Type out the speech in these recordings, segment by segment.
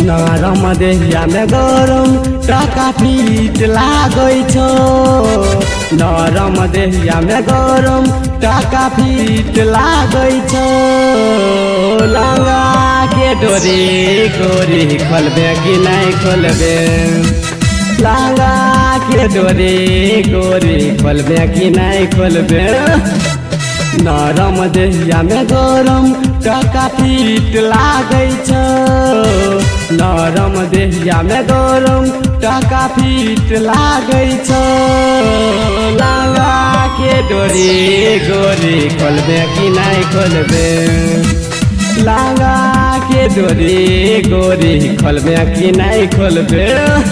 नरम देहिया में गरम टका फिट लागै छौ। नरम देहिया में गरम टका फिट लागै छौ। लंगा के डोरी गोरी खोलबे कि नहीं खोलबे। लंगा के डोरी गोरी खोलबे कि नहीं खोलबे। नरम देहिया में गरम टका फिट लागै छौ। नरम देहिया में गरम टका फिट लागै छौ। लंगा के डोरी गोरी खोलबे कि नहीं खोलबे। लंगा के डोरी गोरी खोलबे कि नहीं खोलबे।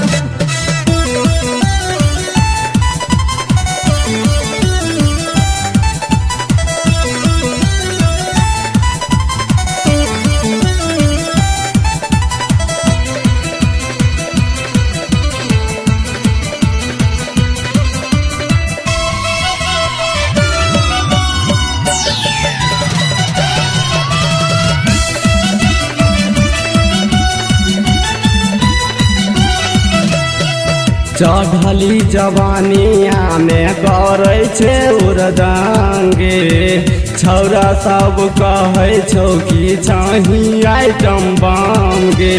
चढ़ली जवानिया में करै छे उर्दंगे। छौरा सब कहै छौ कि चाही आइटम बम गे।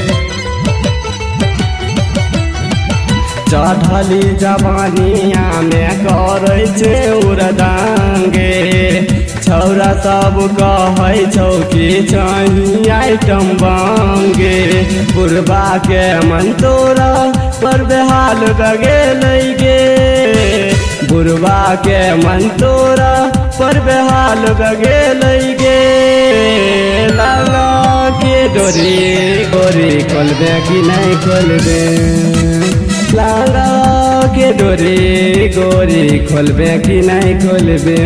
चढ़ली जवानिया में करै छे उर्दंगे। छौरा सब कहै छौ कि चाही आइटम बम गे। बुढ़बा के मन तोरा पर बेहाल बगेलै गे। बुढ़बा के मन तोरा पर बेहाल बगेलै गे। लंगा के डोरी गोरी खोलबे कि नहीं खोलबे। लंगा के डोरी गोरी खोलबे कि नहीं खोलबे।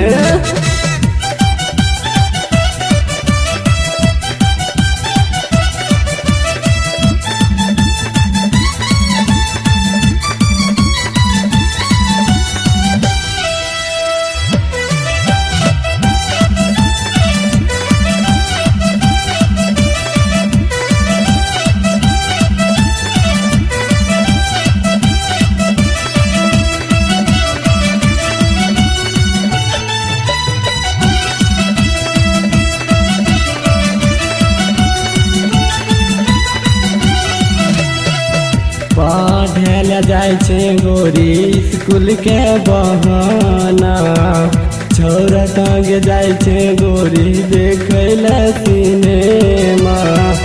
पढ़ेल जाय छे गोरी स्कूल के बहाना। छौरा संग जाय छे गोरी देखै ले सिनेमा।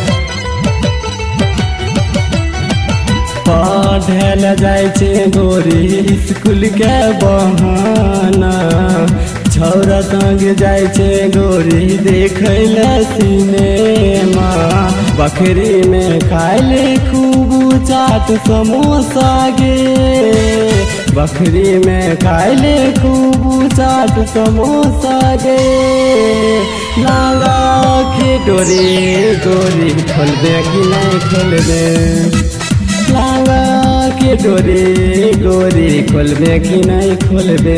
पढ़ेल जाय छे गोरी स्कूल के बहाना। छौरा संग जाय छे गोरी देखै ले सिनेमा। बकरी में खाय ले खूब चाट समोसा गे। बकरी में खाय ले खूब चाट समोसा गे। लंगा के डोरी गोरी खोलबे कि नहीं खोलबे। लंगा के डोरी गोरी खोलबे कि नहीं खोलबे।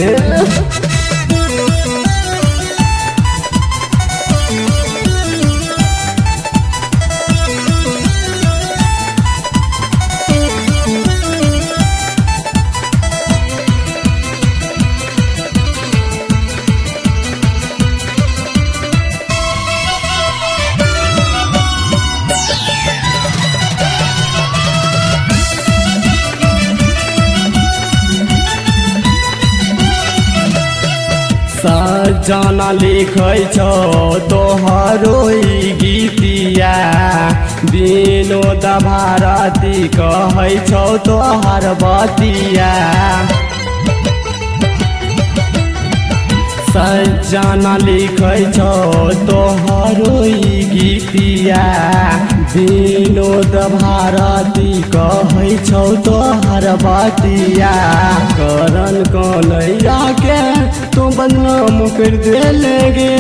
सजना लिखै छौ तोहरो ई गीतिया। विनोद भारती कहै छौ तोहर बतिया। सजना लिखै छौ तोहरो ई गीतिया। विनोद भारती कहै छौ तोहर बतिया। करन कन्हैया के तू बदनाम कर देले गे।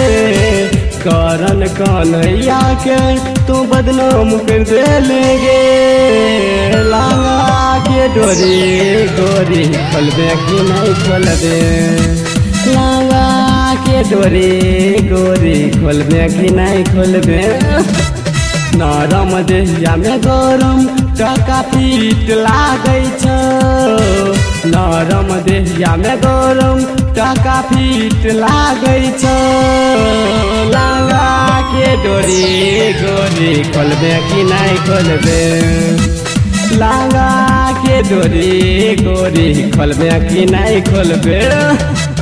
करन कन्हैया के तू बदनाम कर देले गे। लंगा के डोरी गोरी खोलबे कि नहीं खोलबे। लंगा के डोरी गोरी खोलबे कि नहीं खोलबे। नरम देहिया में गरम टका फिट लागै छ नरम देहिया में गरम टका फिट लागै छ लांगा के डोरी गोरी खोलबे कि नहीं खोलबे लांगा के डोरी गोरी खोलबे कि नहीं खोलबे।